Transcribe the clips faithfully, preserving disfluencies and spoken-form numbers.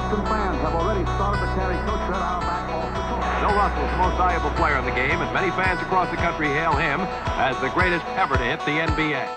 Boston fans have already started to carry Coach Red Auerbach off the court. Bill Russell is the most valuable player in the game, and many fans across the country hail him as the greatest ever to hit the N B A.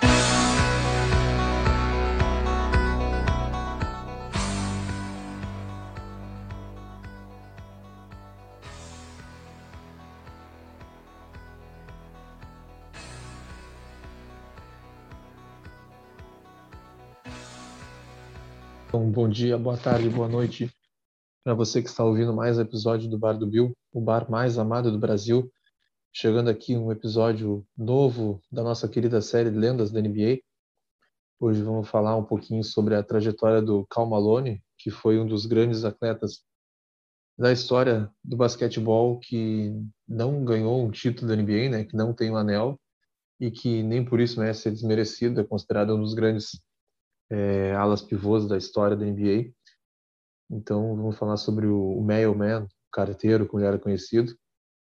Então, bom dia, boa tarde, boa noite para você que está ouvindo mais um episódio do Bar do Bill, o bar mais amado do Brasil. Chegando aqui um episódio novo da nossa querida série Lendas da N B A. Hoje vamos falar um pouquinho sobre a trajetória do Karl Malone, que foi um dos grandes atletas da história do basquetebol, que não ganhou um título da N B A, né, que não tem um anel e que nem por isso merece ser desmerecido, é considerado um dos grandes É, alas pivôs da história da N B A. Então vamos falar sobre o, o Mailman, o carteiro, como ele era conhecido.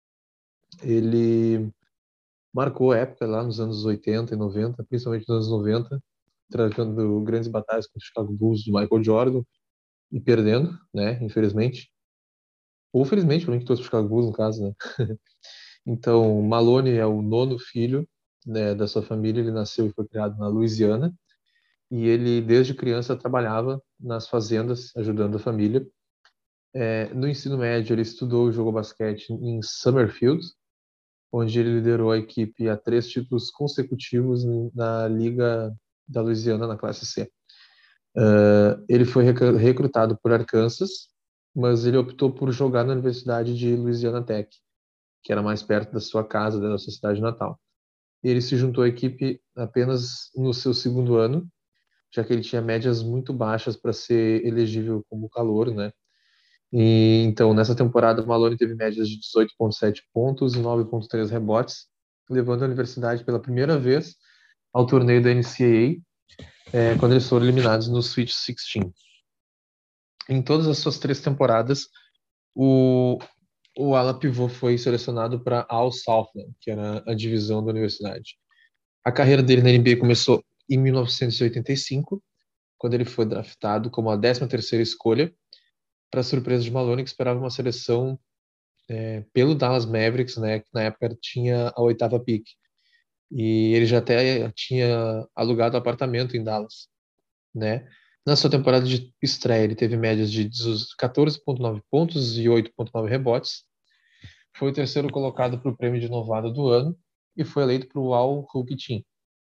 Ele marcou a época lá nos anos oitenta e noventa, principalmente nos anos noventa, tratando grandes batalhas com o Chicago Bulls do Michael Jordan e perdendo, né, infelizmente. Ou felizmente, para mim que trouxe o Chicago Bulls, no caso, né. Então, Malone é o nono filho, né, da sua família. Ele nasceu e foi criado na Louisiana. E ele, desde criança, trabalhava nas fazendas, ajudando a família. É, no ensino médio, ele estudou e jogou basquete em Summerfield, onde ele liderou a equipe a três títulos consecutivos na Liga da Louisiana, na classe C. Uh, ele foi recrutado por Arkansas, mas ele optou por jogar na Universidade de Louisiana Tech, que era mais perto da sua casa, da sua cidade natal. Ele se juntou à equipe apenas no seu segundo ano, já que ele tinha médias muito baixas para ser elegível como calouro, né? E, então, nessa temporada, o Malone teve médias de dezoito vírgula sete pontos e nove vírgula três rebotes, levando a universidade pela primeira vez ao torneio da N C A A, é, quando eles foram eliminados no Sweet dezesseis. Em todas as suas três temporadas, o, o ala pivô foi selecionado para All Southland, que era a divisão da universidade. A carreira dele na N B A começou em mil novecentos e oitenta e cinco, quando ele foi draftado como a décima terceira escolha, para surpresa de Malone, que esperava uma seleção é, pelo Dallas Mavericks, né, que na época tinha a oitava pick. E ele já até tinha alugado apartamento em Dallas, né? Na sua temporada de estreia, ele teve médias de quatorze vírgula nove pontos e oito vírgula nove rebotes. Foi o terceiro colocado para o prêmio de novato do ano e foi eleito para o All-Rookie Team.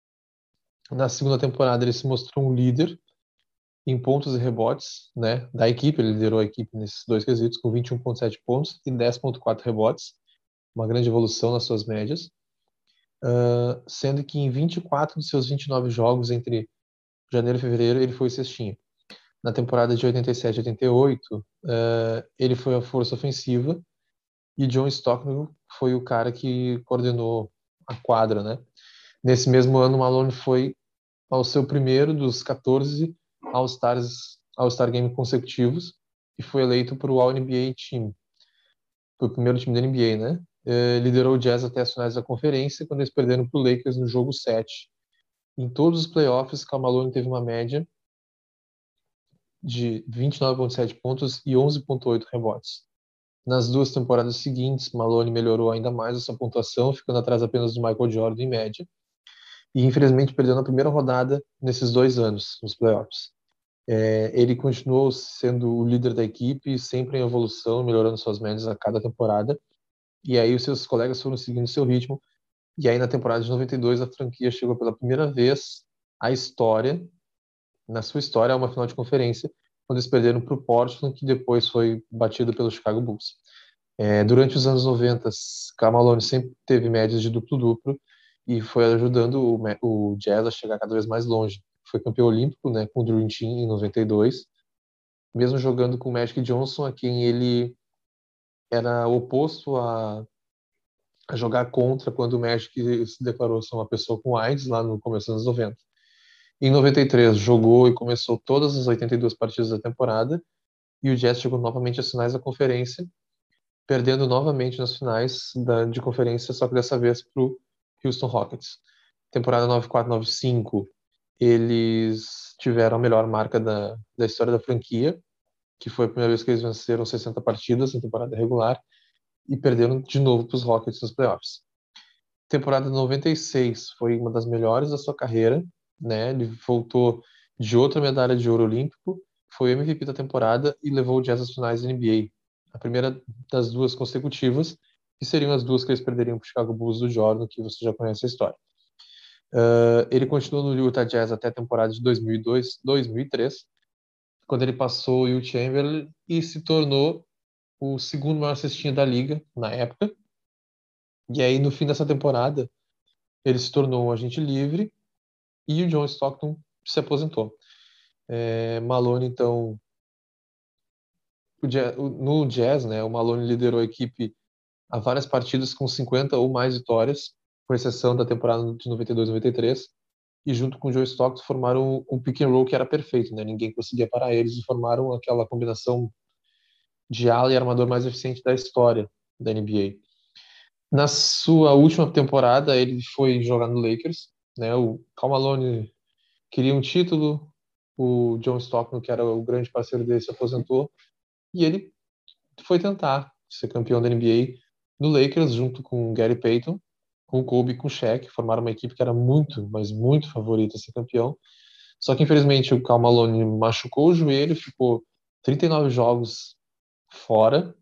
Na segunda temporada, ele se mostrou um líder em pontos e rebotes, né, da equipe. Ele liderou a equipe nesses dois quesitos com vinte e um vírgula sete pontos e dez vírgula quatro rebotes, uma grande evolução nas suas médias, uh, sendo que em vinte e quatro dos seus vinte e nove jogos entre janeiro e fevereiro ele foi cestinha. Na temporada de oitenta e sete a oitenta e oito, uh, ele foi a força ofensiva e John Stockton foi o cara que coordenou a quadra, né. Nesse mesmo ano, Malone foi ao seu primeiro dos quatorze All-Stars, All-Star Game consecutivos e foi eleito para o All-N B A Team, para o primeiro time da N B A, né? É, liderou o Jazz até as finais da conferência, quando eles perderam para o Lakers no jogo sete. Em todos os playoffs, Karl Malone teve uma média de vinte e nove vírgula sete pontos e onze vírgula oito rebotes. Nas duas temporadas seguintes, Malone melhorou ainda mais a sua pontuação, ficando atrás apenas do Michael Jordan em média, e infelizmente perdeu na primeira rodada nesses dois anos, nos playoffs. É, ele continuou sendo o líder da equipe, sempre em evolução, melhorando suas médias a cada temporada, e aí os seus colegas foram seguindo seu ritmo, e aí na temporada de noventa e dois a franquia chegou pela primeira vez à história, na sua história, a uma final de conferência, quando eles perderam para o Portland, que depois foi batido pelo Chicago Bulls. É, durante os anos noventa, Karl Malone sempre teve médias de duplo-duplo, e foi ajudando o, o Jazz a chegar cada vez mais longe. Foi campeão olímpico, né, com o Dream Team em noventa e dois, mesmo jogando com o Magic Johnson, a quem ele era oposto a, a jogar contra quando o Magic se declarou ser uma pessoa com AIDS lá no começo dos anos noventa. Em noventa e três, jogou e começou todas as oitenta e duas partidas da temporada, e o Jazz chegou novamente às finais da conferência, perdendo novamente nas finais da, de conferência, só que dessa vez para o Houston Rockets. Temporada noventa e quatro noventa e cinco, eles tiveram a melhor marca da, da história da franquia, que foi a primeira vez que eles venceram sessenta partidas na temporada regular e perderam de novo para os Rockets nos playoffs. Temporada noventa e seis foi uma das melhores da sua carreira, né? Ele voltou de outra medalha de ouro olímpico, foi M V P da temporada e levou o Jazz às finais da N B A. A primeira das duas consecutivas, que seriam as duas que eles perderiam para o Chicago Bulls do Jordan, que você já conhece a história. Uh, ele continuou no Utah Jazz até a temporada de dois mil e dois, dois mil e três, quando ele passou o Will Chamberlain e se tornou o segundo maior cestinha da liga na época. E aí, no fim dessa temporada, ele se tornou um agente livre e o John Stockton se aposentou. É, Malone, então, o jazz, o, no Jazz, né, o Malone liderou a equipe a várias partidas com cinquenta ou mais vitórias, com exceção da temporada de noventa e dois noventa e três, e junto com o John Stockton formaram um pick and roll que era perfeito, né? Ninguém conseguia parar eles e formaram aquela combinação de ala e armador mais eficiente da história da N B A. Na sua última temporada, ele foi jogar no Lakers, né? O Karl Malone queria um título, o John Stockton, que era o grande parceiro dele, se aposentou, e ele foi tentar ser campeão da N B A no Lakers, junto com o Gary Payton, com o Kobe e com o Shaq, formaram uma equipe que era muito, mas muito favorita a ser campeão. Só que, infelizmente, o Karl Malone machucou o joelho, ficou trinta e nove jogos fora.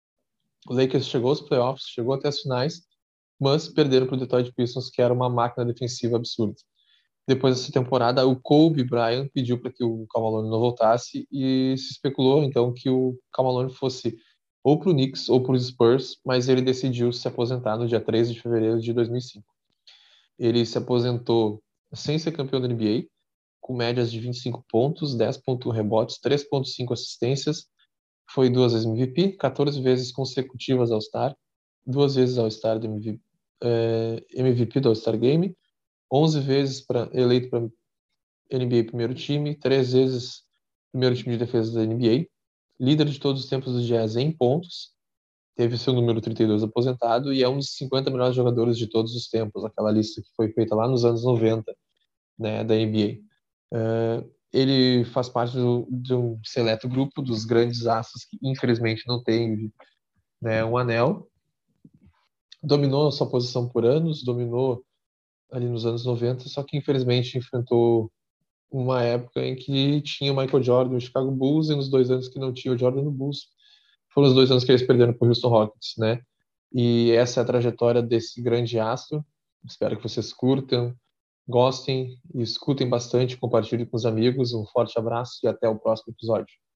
O Lakers chegou aos playoffs, chegou até as finais, mas perderam para o Detroit Pistons, que era uma máquina defensiva absurda. Depois dessa temporada, o Kobe Bryant pediu para que o Karl Malone não voltasse e se especulou, então, que o Karl Malone fosse ou para o Knicks ou para os Spurs, mas ele decidiu se aposentar no dia treze de fevereiro de dois mil e cinco. Ele se aposentou sem ser campeão da N B A, com médias de vinte e cinco pontos, dez vírgula um rebotes, três vírgula cinco assistências, foi duas vezes M V P, quatorze vezes consecutivas All-Star, duas vezes All-Star do M V P, eh, M V P do All-Star Game, onze vezes pra, eleito para N B A primeiro time, três vezes primeiro time de defesa da N B A, líder de todos os tempos do Jazz em pontos, teve seu número trinta e dois aposentado e é um dos cinquenta melhores jogadores de todos os tempos, aquela lista que foi feita lá nos anos noventa, né, da N B A. Uh, ele faz parte do, de um seleto grupo dos grandes astros que infelizmente não tem, né, um anel. Dominou a sua posição por anos, dominou ali nos anos noventa, só que infelizmente enfrentou uma época em que tinha o Michael Jordan no Chicago Bulls e nos dois anos que não tinha o Jordan no Bulls foram os dois anos que eles perderam para o Houston Rockets, né? E essa é a trajetória desse grande astro. Espero que vocês curtam, gostem e escutem bastante, compartilhem com os amigos. Um forte abraço e até o próximo episódio.